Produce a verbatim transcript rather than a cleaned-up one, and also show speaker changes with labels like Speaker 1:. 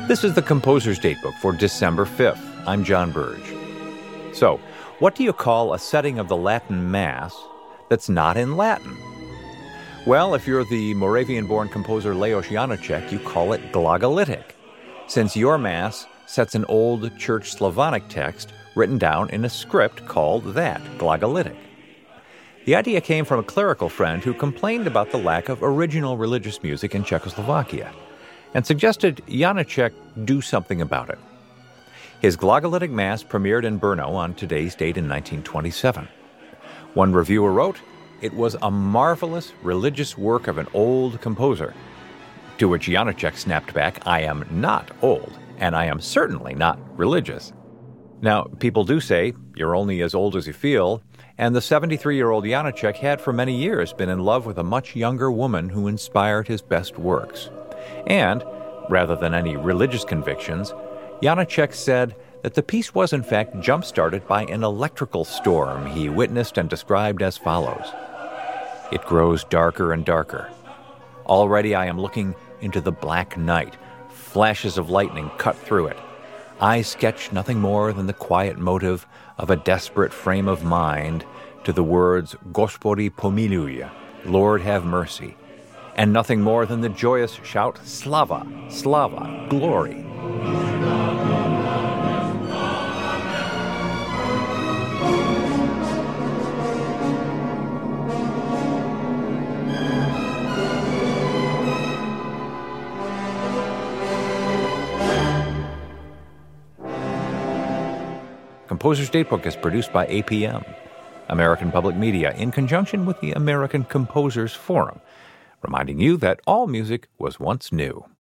Speaker 1: This is the Composer's Datebook for December fifth. I'm John Burge. So, what do you call a setting of the Latin Mass that's not in Latin? Well, if you're the Moravian-born composer Leos Janáček, you call it glagolitic, since your Mass sets an old Church Slavonic text written down in a script called that, glagolitic. The idea came from a clerical friend who complained about the lack of original religious music in Czechoslovakia and suggested Janáček do something about it. His glagolitic Mass premiered in Brno on today's date in nineteen twenty-seven. One reviewer wrote, "It was a marvelous religious work of an old composer." To which Janáček snapped back, "I am not old, and I am certainly not religious." Now, people do say you're only as old as you feel, and the seventy-three-year-old Janáček had for many years been in love with a much younger woman who inspired his best works. And, rather than any religious convictions, Janáček said that the piece was in fact jump-started by an electrical storm he witnessed and described as follows. "It grows darker and darker. Already I am looking into the black night. Flashes of lightning cut through it. I sketch nothing more than the quiet motive of a desperate frame of mind to the words Gospodi pomiluj, Lord have mercy, and nothing more than the joyous shout Slava, Slava, glory." Composer's Datebook is produced by A P M, American Public Media, in conjunction with the American Composers Forum, reminding you that all music was once new.